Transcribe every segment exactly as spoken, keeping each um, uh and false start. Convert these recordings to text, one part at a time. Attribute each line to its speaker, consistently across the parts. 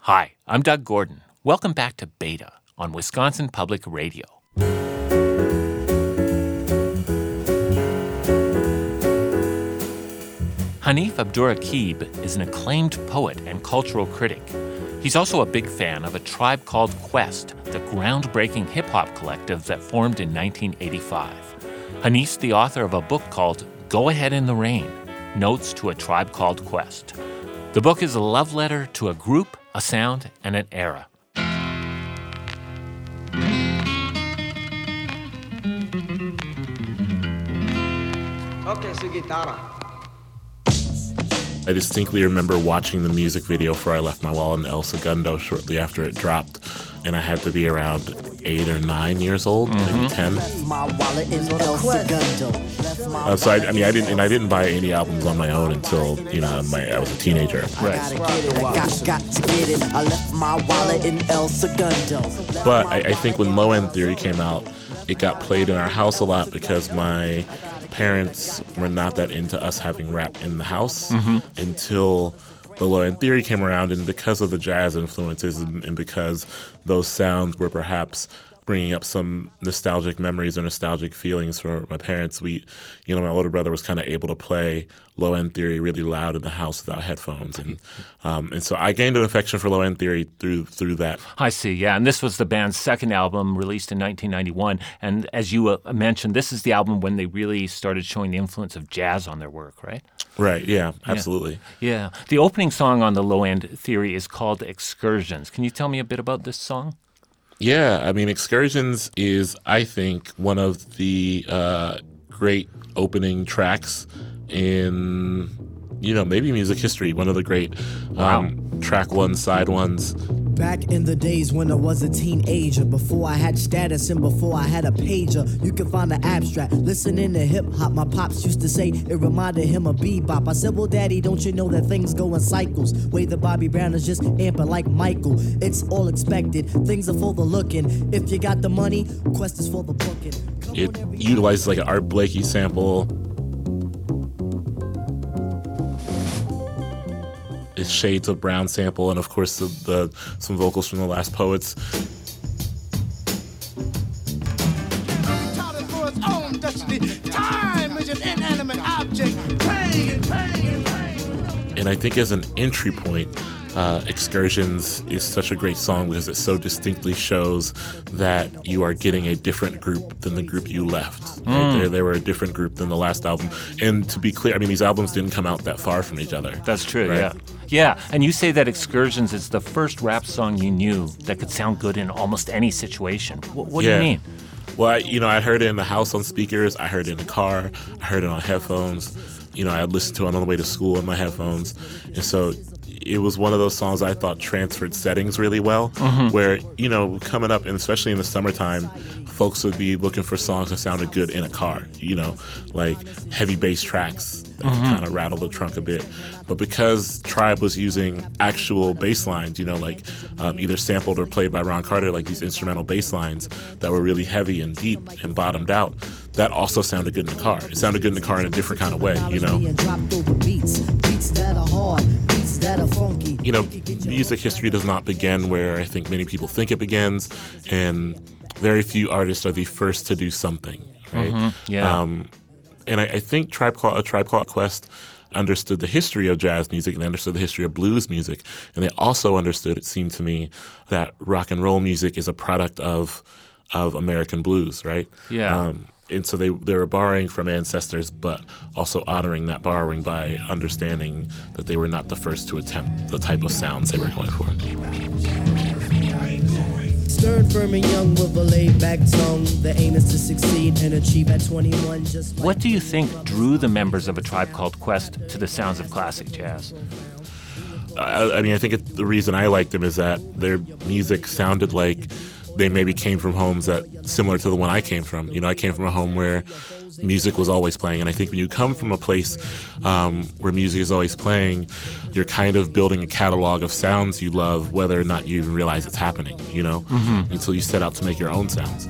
Speaker 1: Hi, I'm Doug Gordon. Welcome back to Beta on Wisconsin Public Radio. Hanif Abdurraqib is an acclaimed poet and cultural critic. He's also a big fan of A Tribe Called Quest, the groundbreaking hip-hop collective that formed in nineteen eighty-five. Hanif's the author of a book called Go Ahead in the Rain, Notes to A Tribe Called Quest. The book is a love letter to a group, a sound, and an era.
Speaker 2: Okay, so guitarra.
Speaker 3: I distinctly remember watching the music video for I Left My Wallet in El Segundo shortly after it dropped, and I had to be around eight or nine years old, mm-hmm. maybe ten. Uh, so I, I mean, I didn't, and I didn't buy any albums on my own until you know my, I was a teenager.
Speaker 1: Right.
Speaker 3: But I, I think when Low End Theory came out, it got played in our house a lot because my parents were not that into us having rap in the house mm-hmm. until the Low End Theory came around, and because of the jazz influences and, and because those sounds were perhaps bringing up some nostalgic memories or nostalgic feelings for my parents, we, you know, my older brother was kind of able to play Low End Theory really loud in the house without headphones, and um, and so I gained an affection for Low End Theory through through that.
Speaker 1: I see, yeah, and this was the band's second album, released in nineteen ninety-one, and as you uh, mentioned, this is the album when they really started showing the influence of jazz on their work, right?
Speaker 3: Right, yeah, absolutely.
Speaker 1: Yeah. yeah. The opening song on the Low End Theory is called Excursions. Can you tell me a bit about this song?
Speaker 3: Yeah, I mean, Excursions is, I think, one of the uh, great opening tracks in, you know, maybe music history. One of the great um, wow. track one, side ones.
Speaker 4: Back in the days when I was a teenager, before I had status and before I had a pager, you can find the abstract. Listening to hip-hop, my pops used to say it reminded him of bebop. I said, well, Daddy, don't you know that things go in cycles? Way the Bobby Brown is just amping like Michael. It's all expected, things are for the looking. If you got the money, Quest is for the booking.
Speaker 3: It utilizes like an Art Blakey sample. It's shades of Brown sample, and of course the, the some vocals from the Last Poets. And I think as an entry point, uh, Excursions is such a great song because it so distinctly shows that you are getting a different group than the group you left. Right? Mm. They, they were a different group than the last album. And to be clear, I mean, these albums didn't come out that far from each other.
Speaker 1: That's true,
Speaker 3: right?
Speaker 1: yeah. Yeah, and you say that Excursions is the first rap song you knew that could sound good in almost any situation. What, what
Speaker 3: yeah.
Speaker 1: do you mean?
Speaker 3: Well, I, you know, I heard it in the house on speakers. I heard it in the car. I heard it on headphones. You know, I listened to it on the way to school on my headphones. And so it was one of those songs I thought transferred settings really well, mm-hmm. where, you know, coming up, and especially in the summertime, folks would be looking for songs that sounded good in a car, you know, like heavy bass tracks that mm-hmm. kind of rattle the trunk a bit. But because Tribe was using actual bass lines, you know, like um, either sampled or played by Ron Carter, like these instrumental bass lines that were really heavy and deep and bottomed out, that also sounded good in the car. It sounded good in the car in a different kind of way, you know? You know, music history does not begin where I think many people think it begins, and very few artists are the first to do something, right?
Speaker 1: Mm-hmm. Yeah.
Speaker 3: Um, and I, I think Tribe Called, A Tribe Called Quest understood the history of jazz music, and they understood the history of blues music, and they also understood, it seemed to me, that rock and roll music is a product of of American blues, right?
Speaker 1: Yeah.
Speaker 3: Um, and so they they were borrowing from ancestors, but also honoring that borrowing by understanding that they were not the first to attempt the type of sounds they were going for.
Speaker 4: Stern, firm, and young with a laid-back tongue. The aim is to succeed and achieve at twenty-one. Just like
Speaker 1: what do you think drew the members of A Tribe Called Quest to the sounds of classic jazz?
Speaker 3: I, I mean, I think it, the reason I liked them is that their music sounded like they maybe came from homes that similar to the one I came from. You know, I came from a home where music was always playing, and I think when you come from a place um, where music is always playing, you're kind of building a catalog of sounds you love, whether or not you even realize it's happening, you know, mm-hmm. until you set out to make your own sounds.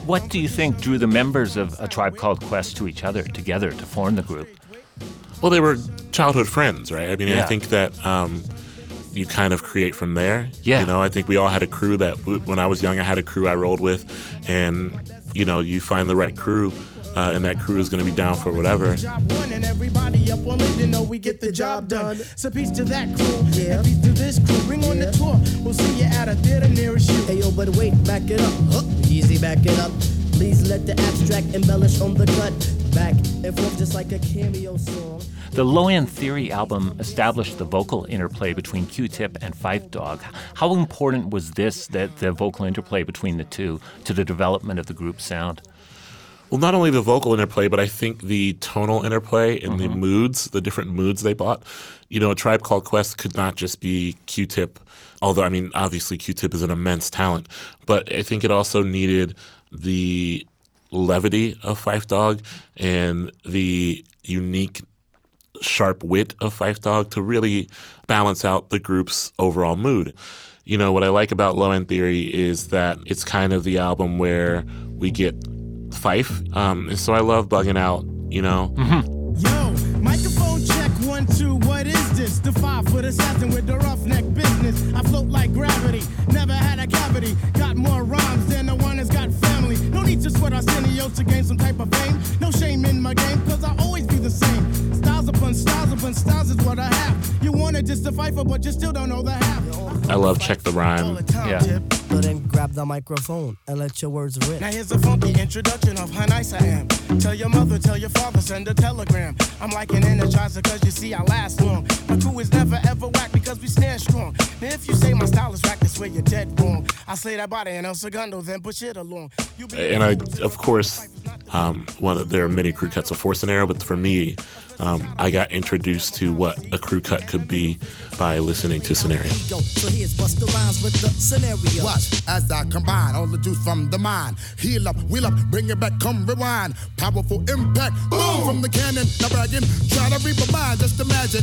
Speaker 1: What do you think drew the members of A Tribe Called Quest to each other, together, to form the group?
Speaker 3: Well, they were childhood friends, right? I mean,
Speaker 1: Yeah.
Speaker 3: I think that um, you kind of create from there.
Speaker 1: Yeah.
Speaker 3: You know, I think we all had a crew that, when I was young, I had a crew I rolled with. And, you know, you find the right crew, uh, and that crew is going to be down for whatever.
Speaker 5: Job one and everybody up on it, you know we get the job done. So peace to that crew,
Speaker 4: Yeah.
Speaker 5: and peace to this crew. Bring on the tour, we'll see you at a theater nearest you.
Speaker 4: Hey yo, but wait, back it up. Huh? Easy, back it up. Please let the abstract embellish on the cut. Back and forth just like a cameo song.
Speaker 1: The Low End Theory album established the vocal interplay between Q-Tip and Phife Dawg. How important was this, that the vocal interplay between the two, to the development of the group's sound?
Speaker 3: Well, not only the vocal interplay, but I think the tonal interplay and
Speaker 1: Mm-hmm.
Speaker 3: the moods, the different moods they brought. You know, A Tribe Called Quest could not just be Q-Tip, although, I mean, obviously Q-Tip is an immense talent, but I think it also needed the levity of Phife Dawg and the unique, sharp wit of Phife Dawg to really balance out the group's overall mood. You know, what I like about Low End Theory is that it's kind of the album where we get Phife, um, and so I love Bugging Out, you know.
Speaker 5: Yo, microphone check, one, two, what is this? The five-foot assassin with the roughneck business. I float like gravity, never had a cavity. Got more rhymes than the one that's got family. No need to sweat Arsenio to gain some type of fame. No shame in my game, cause I always be the same. Styles upon styles upon styles is what I have. You wanted just to fight for, but you still don't know the half.
Speaker 3: I love Check the
Speaker 5: All
Speaker 3: Rhyme.
Speaker 5: the time,
Speaker 1: Yeah.
Speaker 5: Tip.
Speaker 4: So then grab the microphone and let your words rip.
Speaker 5: Now here's a funky introduction of how nice I am. Tell your mother, tell your father, send a telegram. I'm like an energizer cause you see I last long. My crew is never ever whack because we stand strong. Now if you say my style is whack, that's where you're dead wrong. I slay that body in El Segundo, then push it along. You be-
Speaker 3: And I, of course, um, one of, there are many crew cuts of Force and Arrow, but for me, um, I got introduced to what a crew cut could be by listening to Scenario.
Speaker 4: Yo, so here's Busta Rhymes with the scenario.
Speaker 6: Watch as I combine all the juice from the mind. Heal up, wheel up, bring it back, come rewind. Powerful impact, boom from the cannon. Now bragging, try to read my mind, just imagine.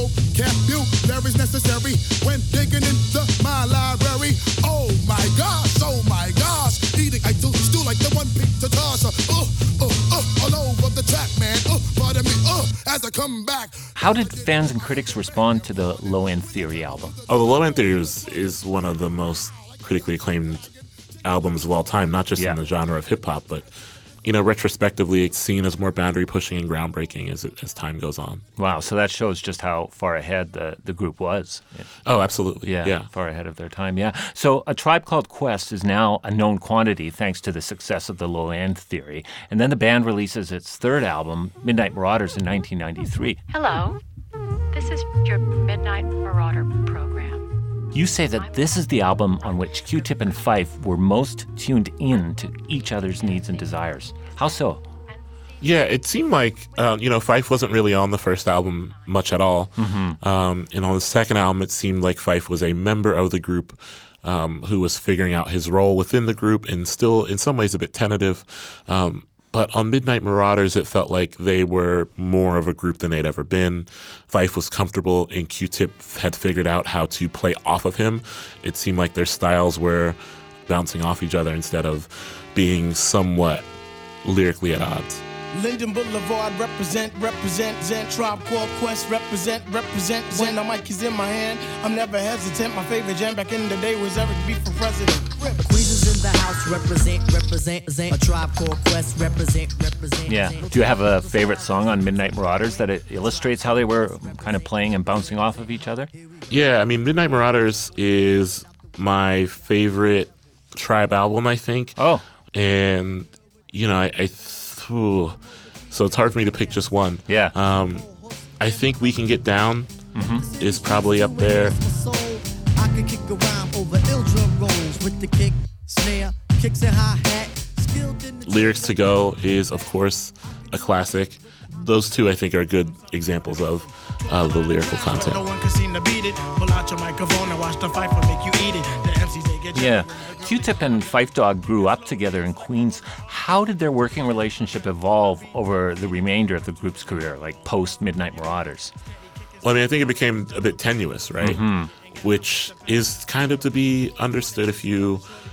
Speaker 6: Vocabulary's necessary when digging into my library. Oh my gosh, oh my gosh. Eating, I do stew like the one pizza tosser. Uh, uh, uh, all over the track, man. Uh, pardon me, uh, as I come back.
Speaker 1: How did fans and critics respond to the Low End Theory album?
Speaker 3: Oh, the Low End Theory is, is one of the most critically acclaimed albums of all time, not just
Speaker 1: Yeah.
Speaker 3: in the genre of hip hop, but, you know, retrospectively, it's seen as more boundary pushing and groundbreaking as it, as time goes on.
Speaker 1: Wow, so that shows just how far ahead the, the group was.
Speaker 3: Oh, absolutely.
Speaker 1: Yeah,
Speaker 3: Yeah.
Speaker 1: far ahead of their time, yeah. So A Tribe Called Quest is now a known quantity thanks to the success of the Low End Theory. And then the band releases its third album, Midnight Marauders, in nineteen ninety-three.
Speaker 7: Hello, this is your Midnight Marauder program.
Speaker 1: You say that this is the album on which Q-Tip and Phife were most tuned in to each other's needs and desires. How so?
Speaker 3: Yeah, it seemed like, uh, you know, Phife wasn't really on the first album much at all.
Speaker 1: Mm-hmm.
Speaker 3: Um, and on the second album, it seemed like Phife was a member of the group um, who was figuring out his role within the group and still, in some ways, a bit tentative. Um, but on Midnight Marauders, it felt like they were more of a group than they'd ever been. Phife was comfortable, and Q-Tip had figured out how to play off of him. It seemed like their styles were bouncing off each other instead of being somewhat lyrically at odds.
Speaker 5: Linden Boulevard, represent, represent, Zen, Tribe Called Quest, represent, represent, Zen. The mic is in my hand, I'm never hesitant. My favorite jam back in the day was Eric B for president.
Speaker 4: Queens in the house, represent, represent, Zen. A Tribe Called Quest, represent, represent.
Speaker 1: Yeah.
Speaker 4: Zen.
Speaker 1: Do you have a favorite song on Midnight Marauders that it illustrates how they were kind of playing and bouncing off of each other?
Speaker 3: Yeah, I mean, Midnight Marauders is my favorite Tribe album, I think.
Speaker 1: Oh.
Speaker 3: And, you know, I, I ooh, so it's hard for me to pick just one.
Speaker 1: Yeah.
Speaker 3: Um, I think We Can Get Down is probably up there.
Speaker 4: Soul, I could kick a rhyme over ill drum rolls with the kick, snare, kicks and hi-hat. Skilled in the
Speaker 3: Lyrics to Go is, of course, a classic. Those two, I think, are good examples of uh, the lyrical
Speaker 5: No
Speaker 3: content.
Speaker 5: one can seem to beat it. Pull out your microphone and watch the fight for make you eat it. The M Cs, they get you.
Speaker 1: Yeah. Q-Tip and Phife Dawg grew up together in Queens. How did their working relationship evolve over the remainder of the group's career, like post-Midnight Marauders?
Speaker 3: Well, I mean, I think it became a bit tenuous, right? Which is kind of to be understood if you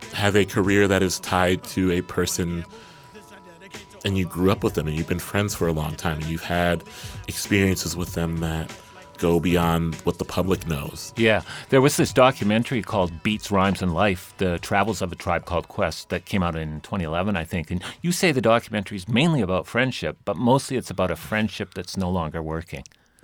Speaker 3: have a career that is tied to a person and you grew up with them and you've been friends for a long time and you've had experiences with them that go beyond what the public knows.
Speaker 1: Yeah. There was this documentary called Beats, Rhymes, and Life, The Travels of a Tribe Called Quest, that came out in twenty eleven, I think. And you say the documentary is mainly about friendship, but mostly it's about a friendship that's no longer working.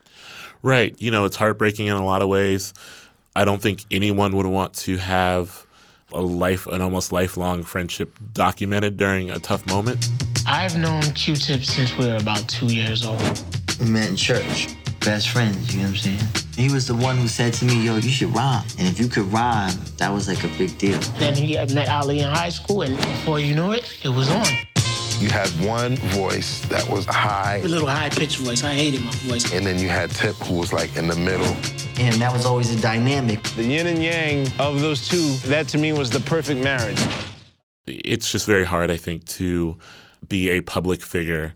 Speaker 3: Right. You know, it's heartbreaking in a lot of ways. I don't think anyone would want to have a life, an almost lifelong friendship documented during a tough moment.
Speaker 8: I've known Q-Tip since we were about two years old.
Speaker 9: We met in church. Best friends, you know what I'm saying? He was the one who said to me, yo, you should rhyme. And if you could rhyme, that was like a big deal.
Speaker 8: Then he had met Ali in high school, and before you know it, it was on.
Speaker 10: You had one voice that was high.
Speaker 8: A little high-pitched voice. I hated my voice.
Speaker 10: And then you had Tip, who was like in the middle.
Speaker 9: And that was always a dynamic.
Speaker 11: The yin and yang of those two, that to me was the perfect marriage.
Speaker 3: It's just very hard, I think, to be a public figure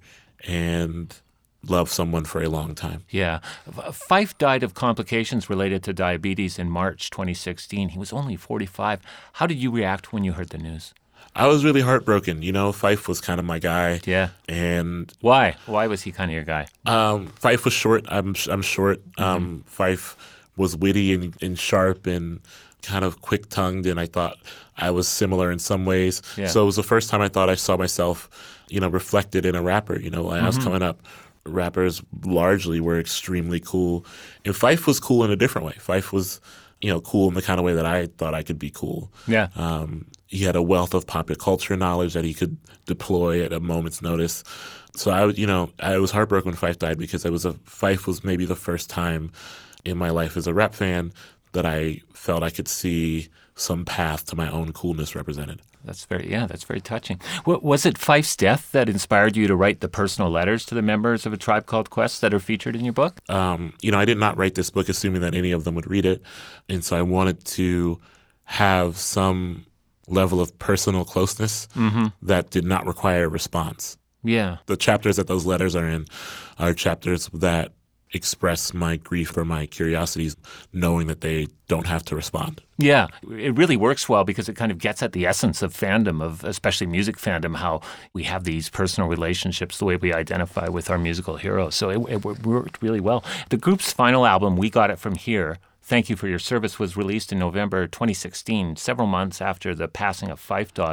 Speaker 3: and love someone for a long time.
Speaker 1: Yeah. Phife died of complications related to diabetes in March twenty sixteen. He was only forty-five. How did you react when you heard the news?
Speaker 3: I was really heartbroken. You know, Phife was kind of my guy.
Speaker 1: Yeah.
Speaker 3: And
Speaker 1: why? Why was he kind of your guy?
Speaker 3: Um, Phife was short. I'm I'm short. Mm-hmm. Um, Phife was witty and, and sharp and kind of quick-tongued, and I thought I was similar in some ways.
Speaker 1: Yeah.
Speaker 3: So it was the first time I thought I saw myself, you know, reflected in a rapper. You know, when mm-hmm. I was coming up, rappers largely were extremely cool. And Phife was cool in a different way. Phife was, you know, cool in the kind of way that I thought I could be cool.
Speaker 1: Yeah.
Speaker 3: Um, he had a wealth of popular culture knowledge that he could deploy at a moment's notice. So I, you know, I was heartbroken when Phife died because I was a Phife was maybe the first time in my life as a rap fan that I felt I could see some path to my own coolness represented.
Speaker 1: That's very, yeah, that's very touching. W- was it Phife's death that inspired you to write the personal letters to the members of A Tribe Called Quest that are featured in your book?
Speaker 3: Um, you know, I did not write this book assuming that any of them would read it. And so I wanted to have some level of personal closeness mm-hmm. that did not require a response.
Speaker 1: Yeah.
Speaker 3: The chapters that those letters are in are chapters that express my grief or my curiosities, knowing that they don't have to respond.
Speaker 1: Yeah, it really works well because it kind of gets at the essence of fandom, of especially music fandom, how we have these personal relationships, the way we identify with our musical heroes. So it, it worked really well. The group's final album, We Got It From Here, Thank You for Your Service, was released in November twenty sixteen, several months after the passing of Phife Dawg.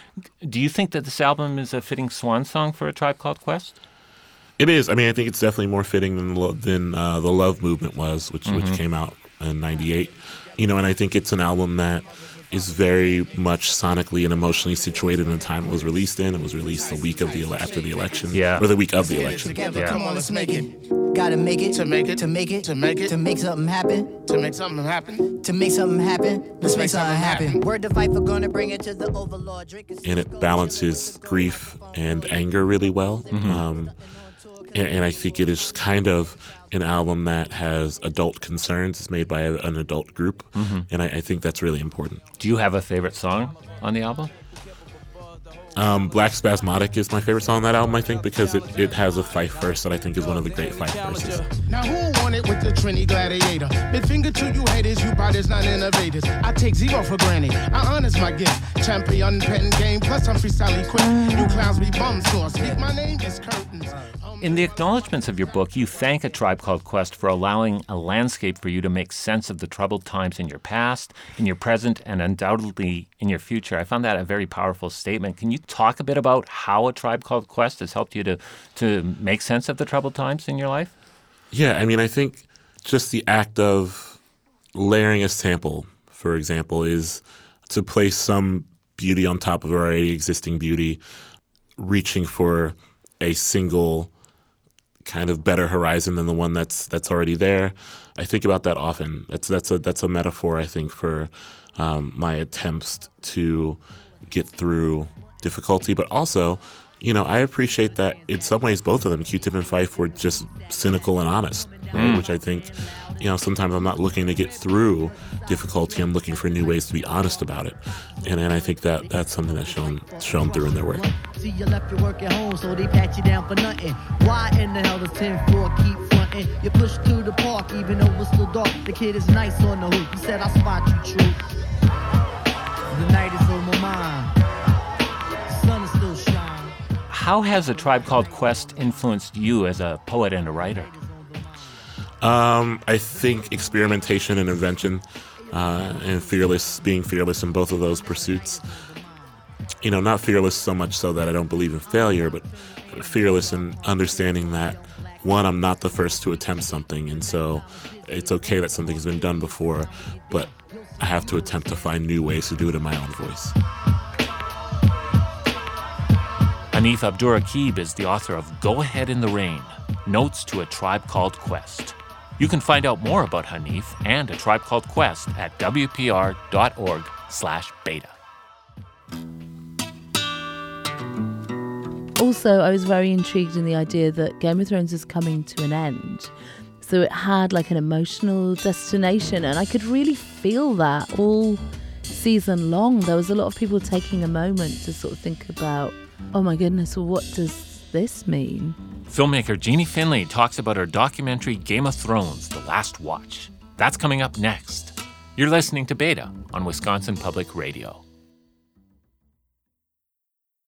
Speaker 1: Do you think that this album is a fitting swan song for A Tribe Called Quest?
Speaker 3: It is. I mean, I think it's definitely more fitting than than uh, the Love Movement was, which mm-hmm. which came out in ninety-eight. You know, and I think it's an album that is very much sonically and emotionally situated in the time it was released in. It was released the week of the ele- after the election,
Speaker 1: yeah,
Speaker 3: or the week of the election.
Speaker 1: Yeah.
Speaker 5: Come on, let's make it.
Speaker 9: Gotta make it
Speaker 5: To make it.
Speaker 9: to make it
Speaker 5: To make it.
Speaker 9: to make something happen.
Speaker 5: To make something happen.
Speaker 9: To make something happen. Let's make something happen.
Speaker 5: happen.
Speaker 9: Word to fight for gonna bring it to the overlord. Drink
Speaker 3: And it balances grief and anger really well. Mm-hmm. Um, and, and I think it is kind of an album that has adult concerns. It's made by a, an adult group, mm-hmm. and I, I think that's really important.
Speaker 1: Do you have a favorite song on the album?
Speaker 3: Um, Black Spasmodic is my favorite song on that album, I think, because it, it has a Phife verse that I think is one of the great Phife verses.
Speaker 5: Now who won it with the Trini Gladiator? Mid finger to you haters, you biters, not innovators. I take zero for granted. I honors my gift. Champion, petting game, plus I'm freestyle equipped. You clowns be bum sore. Speak my name, it's curtains.
Speaker 1: In the acknowledgments of your book, you thank A Tribe Called Quest for allowing a landscape for you to make sense of the troubled times in your past, in your present, and undoubtedly in your future. I found that a very powerful statement. Can you talk a bit about how A Tribe Called Quest has helped you to, to make sense of the troubled times in your life?
Speaker 3: Yeah, I mean, I think just the act of layering a sample, for example, is to place some beauty on top of already existing beauty, reaching for a single kind of better horizon than the one that's that's already there. I think about that often. That's that's a that's a metaphor, I think, for um, my attempts to get through difficulty. But also, you know, I appreciate that in some ways both of them, Q-Tip and Phife, were just cynical and honest, right? Mm. Which I think, you know, sometimes I'm not looking to get through difficulty. I'm looking for new ways to be honest about it. And and I think that that's something that's shown shown through in their work.
Speaker 4: See, you left your work at home, so they pat you down for nothing. Why in the hell does ten four keep fronting? You push to the park, even though it's still dark. The kid is nice on the hoop. He said, I spot you, true. The night is on my mind.
Speaker 1: how has A Tribe Called Quest influenced you as a poet and a writer?
Speaker 3: Um, I think experimentation and invention uh, and fearless, being fearless in both of those pursuits. You know, not fearless so much so that I don't believe in failure, but fearless in understanding that, one, I'm not the first to attempt something, and so it's okay that something's been done before, but I have to attempt to find new ways to do it in my own voice.
Speaker 1: Hanif Abdurraqib is the author of Go Ahead in the Rain, Notes to A Tribe Called Quest. You can find out more about Hanif and A Tribe Called Quest at w p r dot org slash beta.
Speaker 12: Also, I was very intrigued in the idea that Game of Thrones is coming to an end. So it had like an emotional destination, and I could really feel that all season long. There was a lot of people taking a moment to sort of think about, oh my goodness, well, what does this mean?
Speaker 1: Filmmaker Jeannie Finley talks about her documentary Game of Thrones, The Last Watch. That's coming up next. You're listening to Beta on Wisconsin Public Radio.